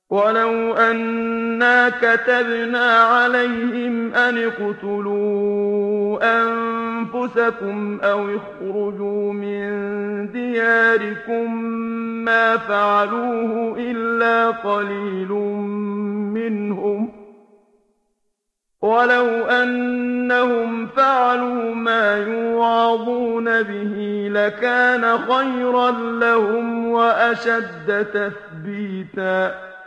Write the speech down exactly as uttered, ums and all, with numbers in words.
وَلَوْ أَنَّا كَتَبْنَا عَلَيْهِمْ أَنِ اقْتُلُوا أَنفُسَكُمْ أَوِ اخْرُجُوا مِن دِيَارِكُم مَّا فَعَلُوهُ إِلَّا قَلِيلٌ مِّنْهُمْ ۖ وَلَوْ أَنَّهُمْ فَعَلُوا مَا يُوعَظُونَ بِهِ لَكَانَ خَيْرًا لَّهُمْ وَأَشَدَّ تَثْبِيتًا